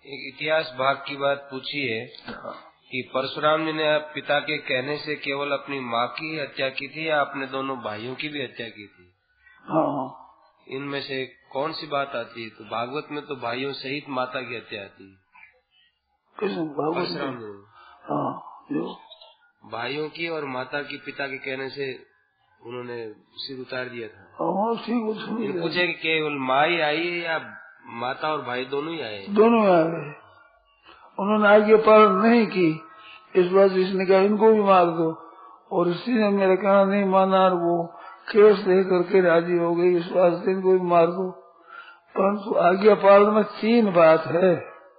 एक इतिहास भाग की बात पूछी है कि परशुराम जी ने पिता के कहने से केवल अपनी माँ की हत्या की थी या अपने दोनों भाइयों की भी हत्या की थी? हाँ। इनमें से कौन सी बात आती है? तो भागवत में तो भाइयों सहित माता की हत्या आती है। परशुराम जी? हाँ, भाइयों की और माता की पिता के कहने से उन्होंने सिर उतार दिया था। पूछे कि केवल माँ ही आई है या माता और भाई दोनों ही आए? दोनों आ गए। उन्होंने आगे पालन नहीं की, इस बात इसने कहा इनको भी मार दो, और इसी ने मेरा कहना नहीं माना और वो केस दे करके राजी हो गई, इस बात से इनको भी मार दो। परंतु आज्ञा पालन में 3 बात है।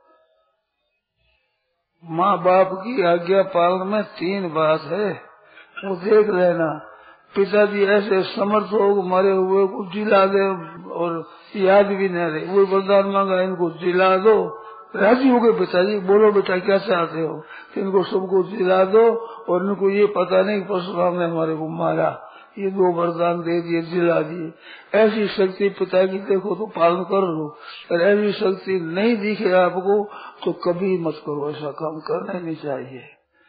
माँ बाप की आज्ञा पालन में 3 बात है, वो देख लेना। पिताजी ऐसे समर्थ हो मरे हुए को जिला दे और याद भी न रहे, वो वरदान मांगा इनको जिला दो, राजी हो गए पिताजी। बोलो बेटा क्या चाहते हो? इनको सबको जिला दो, और इनको ये पता नहीं परशुराम ने हमारे को मारा, ये 2 वरदान दे दिए, जिला दिए। ऐसी शक्ति पिता की देखो तो पालन कर लो, और ऐसी शक्ति नहीं दिखे आपको तो कभी मत करो, ऐसा काम करना ही नहीं चाहिए।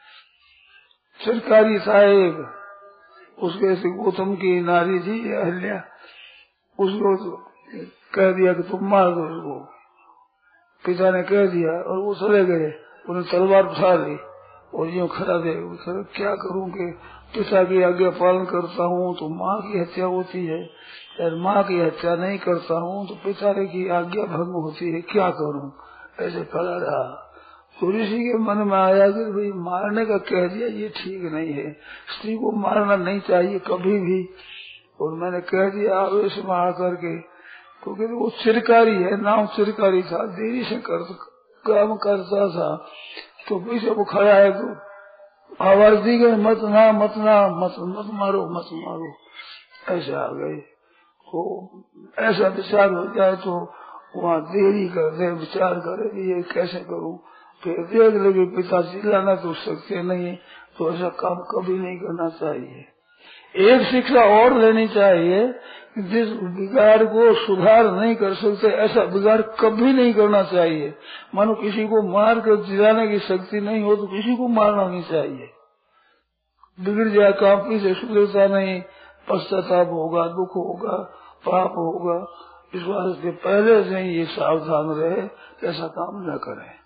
सरकारी साहेब उसके से गौतम की नारी थी अहल्या, उसको कह दिया कि तुम मार दो इसको, पिता ने कह दिया और वो चले गए। उन्हें तलवार उठा ली और यूँ खड़ा दे, क्या करूं कि पिता की आज्ञा पालन करता हूँ तो माँ की हत्या होती है, और माँ की हत्या नहीं करता हूँ तो पिता की आज्ञा भंग होती है, क्या करूं? ऐसे खड़ा रहा। तो ऋषि के मन में आया कि भाई मारने का कह दिया, ये ठीक नहीं है, स्त्री को मारना नहीं चाहिए कभी भी, और मैंने कह दिया आवेश में आकर के, क्योंकि वो चिरकारी है, नाम चिरकारी था, देरी से काम करता था। तो पीछे वो खड़ा है तो आवाज दी गई मत ना मत ना मत मत मारो मत मारो, ऐसे आ गए। तो ऐसा विचार हो जाए तो वहाँ देरी कर दे, विचार करे कि ये कैसे करूं, फिर देख लगे पिता चिल्लाना तो सकते नहीं, तो ऐसा काम कभी नहीं करना चाहिए। एक शिक्षा और लेनी चाहिए, जिस बिगाड़ को सुधार नहीं कर सकते ऐसा बिगाड़ कभी नहीं करना चाहिए। मानो किसी को मार कर जिलाने की शक्ति नहीं हो तो किसी को मारना नहीं चाहिए। बिगड़ जाए काम पीछे सुधरता नहीं, पश्चाताप होगा, दुख होगा, पाप होगा। इस बात से पहले से ही ये सावधान रहे, ऐसा काम न करें।